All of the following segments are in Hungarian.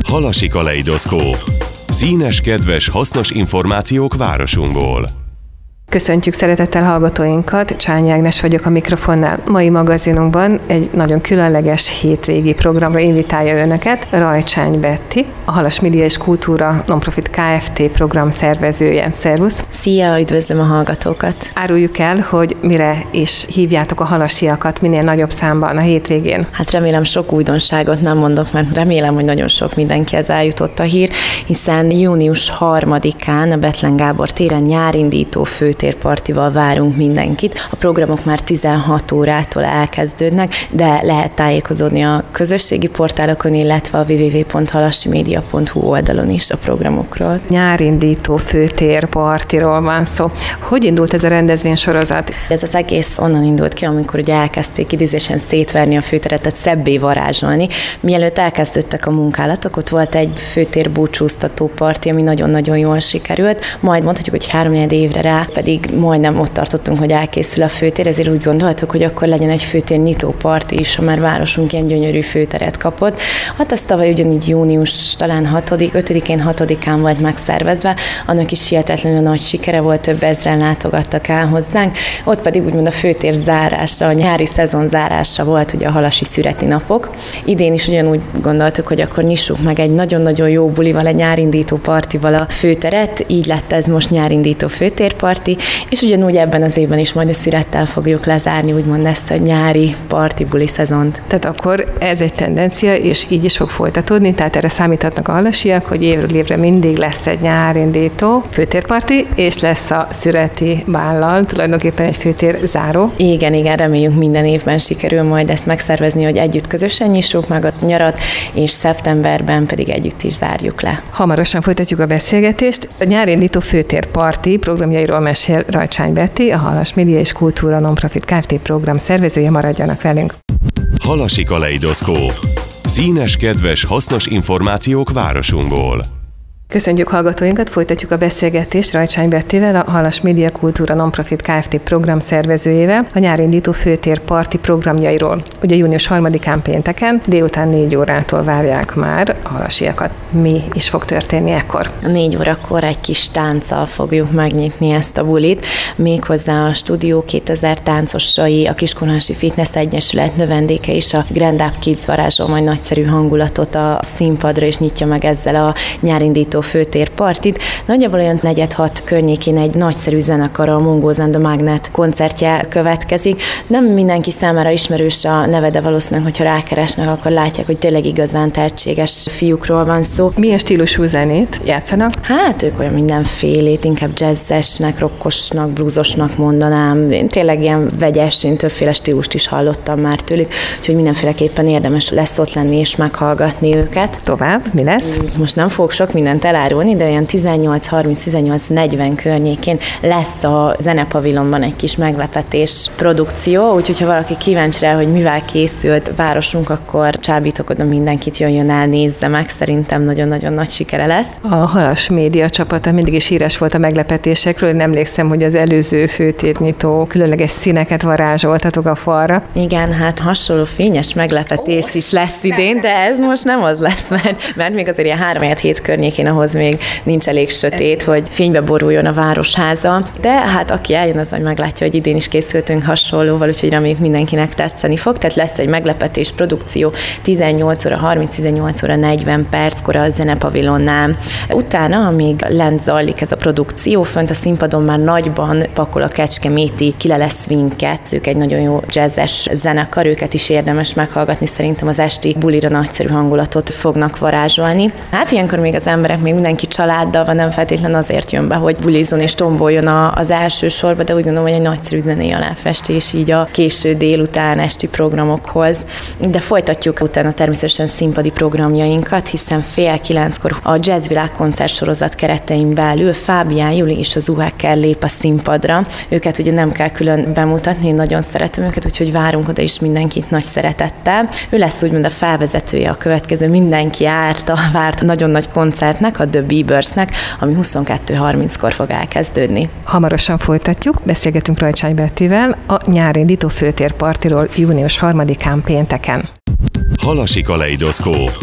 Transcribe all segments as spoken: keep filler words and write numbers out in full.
Halasi kaleidoszkóp. Színes, kedves, hasznos információk városunkból. Köszöntjük szeretettel hallgatóinkat, Csányi Ágnes vagyok a mikrofonnál. Mai magazinunkban egy nagyon különleges hétvégi programra invitálja önöket Rajcsány Betti, a Halas Média és Kultúra Nonprofit Kft. Program szervezője. Szervusz! Szia, üdvözlöm a hallgatókat! Áruljuk el, hogy mire is hívjátok a halasiakat minél nagyobb számban a hétvégén. Hát remélem sok újdonságot nem mondok, mert remélem, hogy nagyon sok mindenkihez eljutott a hír, hiszen június harmadikán a Bethlen Gábor téren nyárindító főtérpartival várunk mindenkit. A programok már tizenhat órától elkezdődnek, de lehet tájékozódni a közösségi portálokon, illetve a double-u double-u double-u pont halasimedia pont hu oldalon is a programokról. Nyárindító főtérpartiról van szó. Hogy indult ez a rendezvénysorozat? Ez az egész onnan indult ki, amikor ugye elkezdték idézésen szétverni a főteret, tehát szebbé varázsolni. Mielőtt elkezdődtek a munkálatok, ott volt egy főtér búcsúztató parti, ami nagyon-nagyon jól sikerült. Majd mondhatjuk, hogy három-négy évre rá pedig majdnem ott tartottunk, hogy elkészül a főtér, ezért úgy gondoltuk, hogy akkor legyen egy főtér nyitó parti is, ha már városunk ilyen gyönyörű főteret kapott. Hát az tavaly ugyanígy június talán hatodik, ötödikén, hatodikán volt megszervezve, annak is hihetetlenül nagy sikere volt, több ezren látogattak el hozzánk. Ott pedig úgymond a főtér zárása, a nyári szezon zárása volt ugye a halasi szüreti napok. Idén is ugyanúgy gondoltuk, hogy akkor nyissuk meg egy nagyon-nagyon jó bulival, egy nyárindító partival a főteret, így lett ez most nyárindító főtérparti, és ugyanúgy ebben az évben is majd a szürettel fogjuk lezárni, úgymond ezt a nyári parti buli szezont. Tehát akkor ez egy tendencia, és így is fog folytatódni, tehát erre számíthatnak a halasiak, hogy évről évre mindig lesz egy nyárindító főtérparti, és lesz a szüreti bállal tulajdonképpen egy főtér záró. Igen, igen, reméljük minden évben sikerül majd ezt megszervezni, hogy együtt közösen nyissuk meg a nyarat, és szeptemberben pedig együtt is zárjuk le. Hamarosan folytatjuk a beszélgetést. A nyárindító főtérparti programjairól mesél Rajcsány Betti, a Halas Média és Kultúra Nonprofit Kft. Program szervezője. Maradjanak velünk. Halasi kaleidoszkóp. Színes, kedves, hasznos információk városunkból. Köszönjük hallgatóinkat, folytatjuk a beszélgetést Rajcsány Bettivel, a Halas Média Kultúra Nonprofit Kft. Program szervezőjével a nyárindító főtérparti programjairól. Ugye június harmadikán pénteken délután négy órától várják már a halasiakat. Mi is fog történni ekkor? Négy órakor egy kis tánccal fogjuk megnyitni ezt a bulit, méghozzá a Stúdió kétezer táncosai, a Kiskunhási Fitness Egyesület növendéke is, a Grand Up Kids varázsol majd nagyszerű hangulatot a színpadra, és nyitja meg ezzel a nyárindító főtérpartit. Nagyjából olyan negyed-hat környékén egy nagyszerű zenekar, a Mongols and the Magnet koncertje következik. Nem mindenki számára ismerős a neve, de valószínűleg, hogyha rákeresnek, akkor látják, hogy tényleg igazán tehetséges fiúkról van szó. Milyen stílusú zenét játszanak? Hát ők olyan mindenfélét, inkább jazzesnek, rockosnak, bluesosnak mondanám. Én tényleg ilyen vegyes, én többféle stílust is hallottam már tőlük, úgyhogy mindenféleképpen érdemes lesz ott lenni és meghallgatni őket. Tovább, mi lesz? Most nem fogok sok mindent elárulni, de olyan tizennyolc harminc tizennyolc negyven környékén lesz a zenepavilonban egy kis meglepetés produkció, úgyhogy ha valaki kíváncsi rá, hogy mivel készült városunk, akkor csábítok oda mindenkit, jöjjön el, nézze meg, szerintem nagyon-nagyon nagy sikere lesz. A Halas Média csapata mindig is híres volt a meglepetésekről, én emlékszem, hogy az előző főtérnyitó különleges színeket varázsoltatok a falra. Igen, hát hasonló fényes meglepetés oh, is lesz idén, de ez most nem az lesz, mert, mert még azért ilyen három-hét környékén ahhoz még nincs elég sötét, hogy fénybe boruljon a városháza. De hát aki eljön, az majd meglátja, hogy idén is készültünk hasonlóval, úgyhogy reméljük mindenkinek tetszeni fog. Tehát lesz egy meglepetés produkció tizennyolc óra harminc tizennyolc óra negyven perckor a zenepavilonnál. Utána, amíg lent zajlik ez a produkció, fönt a színpadon már nagyban pakol a kecskeméti Kilele Swing Cats, ők egy nagyon jó jazzes zenekar, őket is érdemes meghallgatni, szerintem az esti bulira nagyszerű hangulatot fognak varázsolni. Hát ilyenkor még az emberek, még mindenki családdal van, nem feltétlenül azért jön be, hogy bulizzon és tomboljon az első sorba, de úgy gondolom, hogy egy nagyszerű zenei aláfestés így a késő délután esti programokhoz. De folytatjuk utána természetesen színpadi programjainkat, hiszen fél kilenckor a Jazzvilág koncertsorozat keretein belül Fábián Juli és az Uhecker lép a színpadra. Őket ugye nem kell külön bemutatni, én nagyon szeretem őket, úgyhogy várunk oda is mindenkit nagy szeretettel. Ő lesz úgymond a felvezetője a következő mindenki árta, várt nagyon nagy koncertnek, a The Biebersnek, ami huszonkettő harminckor fog elkezdődni. Hamarosan folytatjuk, beszélgetünk Rajcsány Bettivel a nyárindító főtérpartiról június harmadikán pénteken. Halasi kaleidoszkóp.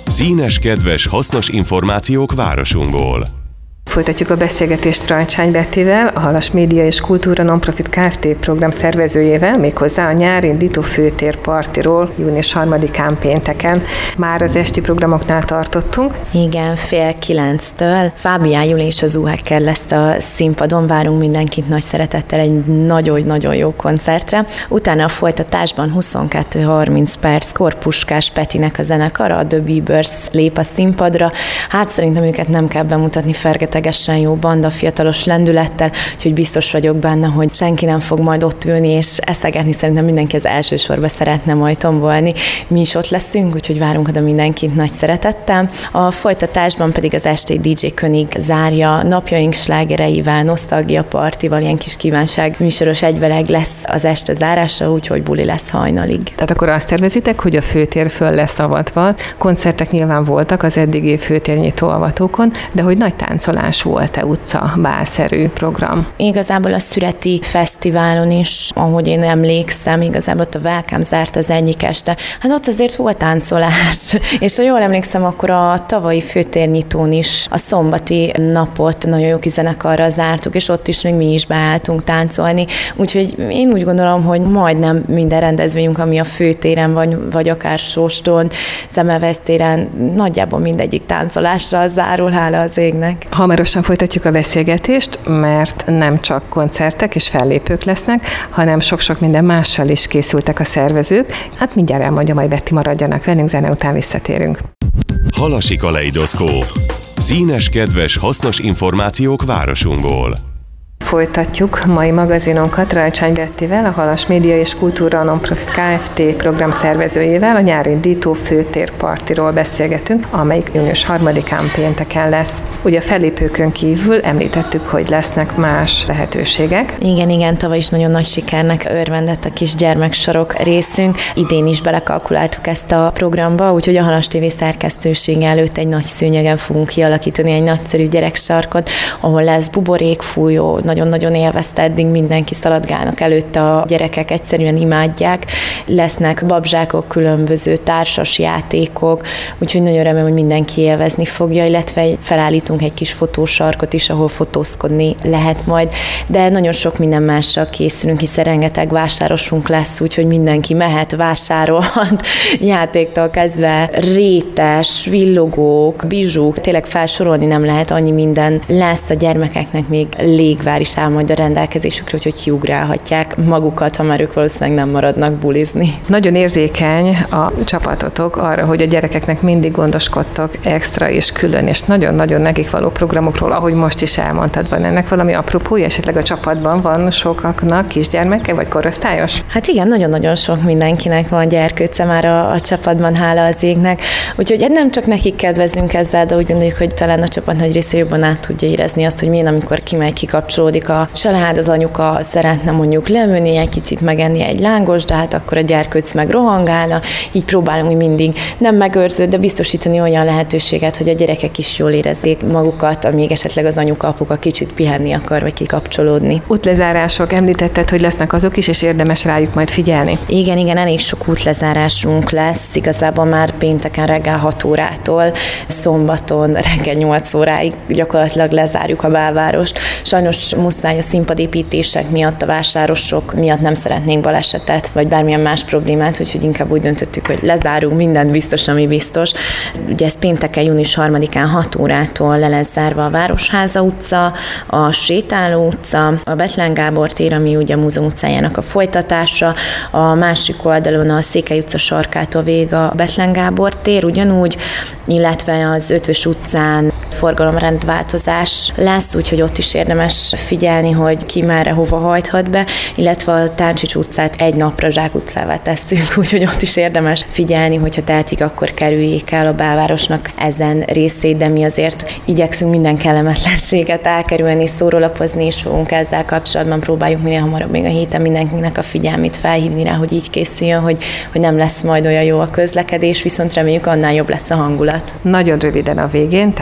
Színes, kedves, hasznos információk városunkból. Folytatjuk a beszélgetést Rajcsány Bettivel, a Halas Média és Kultúra Nonprofit Kft. Program szervezőjével, méghozzá a nyárindító főtér partiról június harmadikán pénteken. Már az esti programoknál tartottunk. Igen, fél kilenctől Fábián Júli és az Uhacker lesz a színpadon, várunk mindenkit nagy szeretettel egy nagyon-nagyon jó koncertre. Utána a folytatásban huszonkettő harminc perckor Puskás Petinek a zenekara, a The Beavers lép a színpadra. Hát szerintem őket nem kell bemutatni, fergetegesen jó banda, fiatalos lendülettel, úgyhogy biztos vagyok benne, hogy senki nem fog majd ott ülni és eszegetni, szerintem mindenki az elsősorban szeretne majd tombolni. Mi is ott leszünk, úgyhogy várunk oda mindenkit nagy szeretettel. A folytatásban pedig az esti dé dzsé König zárja napjaink slágereivel, nosztalgia partival, ilyen kis kívánság műsoros egyveleg lesz az este zárása, úgyhogy buli lesz hajnalig. Tehát akkor azt tervezitek, hogy a főtér föl lesz avatva. Koncertek nyilván voltak az eddigi főtérnyitó avatókon, de hogy nagy táncolás volt-e utca, bálszerű program? Igazából a Szüreti Fesztiválon is, ahogy én emlékszem, igazából ott a Welcome zárt az egyik este. Hát ott azért volt táncolás, és ha jól emlékszem, akkor a tavalyi főtérnyitón is a szombati napot nagyon jó kis zenekarral zártuk, és ott is még mi is beálltunk táncolni. Úgyhogy én úgy gondolom, hogy majdnem minden rendezvényünk, ami a főtéren vagy, vagy akár Sóston, Szemmelweis-téren, nagyjából mindegyik táncolással zárul, hála az égnek. Hamarosan folytatjuk a beszélgetést, mert nem csak koncertek és fellépők lesznek, hanem sok-sok minden mással is készültek a szervezők. Hát mindjárt elmondja, majd Betti, maradjanak velünk, zene után visszatérünk. Halasi kaleidoszkóp. Színes, kedves, hasznos információk városunkból. Folytatjuk mai magazinunkat Rajcsány Bettivel, a Halas Média és Kultúra Nonprofit Kft. Program szervezőjével, a nyárindító főtér partiról beszélgetünk, amelyik június harmadikán pénteken lesz. Ugye a fellépőkön kívül említettük, hogy lesznek más lehetőségek. Igen, igen, tavaly is nagyon nagy sikernek örvendett a kis gyermeksorok részünk. Idén is belekalkuláltuk ezt a programba, úgyhogy a Halas té vé szerkesztősége előtt egy nagy szőnyegen fogunk kialakítani egy nagyszerű gyereksarkot, ahol lesz buborékfújó, nagyon-nagyon élvezte eddig mindenki, szaladgálnak előtte, a gyerekek egyszerűen imádják, lesznek babzsákok, különböző társas játékok, úgyhogy nagyon remélem, hogy mindenki élvezni fogja, illetve felállítunk egy kis fotósarkot is, ahol fotózkodni lehet majd, de nagyon sok minden mással készülünk, hiszen rengeteg vásárosunk lesz, úgyhogy mindenki mehet, vásárolhat, játéktól kezdve rétes, villogók, bizsúk, tényleg felsorolni nem lehet, annyi minden lesz, a gyermekeknek még légvár is áll majd a rendelkezésükre, úgyhogy kiugrálhatják magukat, ha már ők valószínűleg nem maradnak bulizni. Nagyon érzékeny a csapatotok arra, hogy a gyerekeknek mindig gondoskodtok extra és külön, és nagyon-nagyon nekik való programokról, ahogy most is elmondtad, van ennek valami apropója, esetleg a csapatban van sokaknak kisgyermeke, vagy korosztályos? Hát igen, nagyon-nagyon sok mindenkinek van gyerkőce már a, a csapatban, hála az égnek, úgyhogy nem csak nekik kedvezünk ezzel, de úgy gondoljuk, hogy talán a csapat nagy része jobban át tudja érezni azt, hogy milyen, amikor kimegy, kikapcsolódik a család, az anyuka szeretne mondjuk leülni, egy kicsit megenni egy lángos, de hát akkor a gyerkőc meg rohangálna, így próbálunk mindig nem megőrző, de biztosítani olyan lehetőséget, hogy a gyerekek is jól érezzék magukat, amíg esetleg az anyuka, apuka kicsit pihenni akar, vagy kikapcsolódni. Útlezárások, említetted, hogy lesznek azok is, és érdemes rájuk majd figyelni. Igen, igen, elég sok útlezárásunk lesz, igazából már pénteken reggel hat órától, szombaton reggel nyolc óráig gyakorlatilag lezárjuk a belvárost. Sajnos muszáj a színpadépítések miatt, a vásárosok miatt nem szeretnénk balesetet, vagy bármilyen más problémát, úgyhogy inkább úgy döntöttük, hogy lezárunk mindent biztos, ami biztos. Ugye ez pénteken, június harmadikán hat órától le lesz zárva a Városháza utca, a Sétáló utca, a Bethlen Gábor tér, ami ugye a Múzeum utcájának a folytatása, a másik oldalon a Székely utca sarkától végig a Bethlen Gábor tér ugyanúgy, illetve az Ötvös utcán forgalomrendváltozás lesz, úgyhogy ott is érdemes figyelni, hogy ki merre hova hajthat be, illetve a Táncsics utcát egy napra Zsák utcává tesszük, úgyhogy ott is érdemes figyelni, hogyha tehetik, akkor kerüljék el a belvárosnak ezen részét, de mi azért igyekszünk minden kellemetlenséget elkerülni, szórólapozni is fogunk ezzel kapcsolatban, próbáljuk minél hamarabb még a héten mindenkinek a figyelmét felhívni rá, hogy így készüljön, hogy, hogy nem lesz majd olyan jó a közlekedés, viszont reméljük annál jobb lesz a hangulat. Nagyon röviden a végén, tehát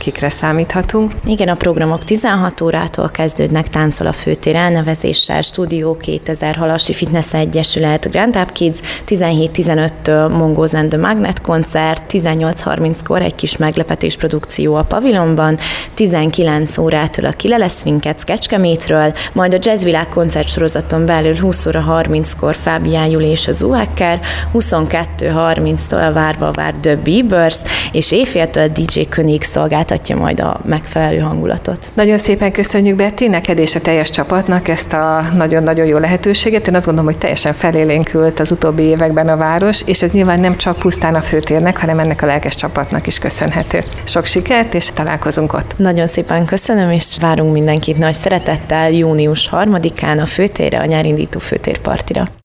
kikre számíthatunk? Igen, a programok tizenhat órától kezdődnek, Táncol a főtér elnevezéssel, Stúdió kétezer, Halasi Fitness Egyesület, Grand Up Kids, tizenhét tizenöttől Mongoose and the Magnet koncert, tizennyolc harminckor egy kis meglepetés produkció a pavilonban, tizenkilenc órától a Kile Swinket Kecskemétről, majd a Jazzvilág koncertsorozaton belül húsz óra harminckor Fábián Juli és az Uhacker, huszonkettő harminctól a várva vár The Biebers, és éjféltől dé dzsé König szolgáltatja majd a megfelelő hangulatot. Nagyon szépen köszönjük, Betty, neked és a teljes csapatnak ezt a nagyon-nagyon jó lehetőséget. Én azt gondolom, hogy teljesen felélénkült az utóbbi években a város, és ez nyilván nem csak pusztán a főtérnek, hanem ennek a lelkes csapatnak is köszönhető. Sok sikert, és találkozunk ott. Nagyon szépen köszönöm, és várunk mindenkit nagy szeretettel június harmadikán a főtérre, a nyárindító főtérpartira.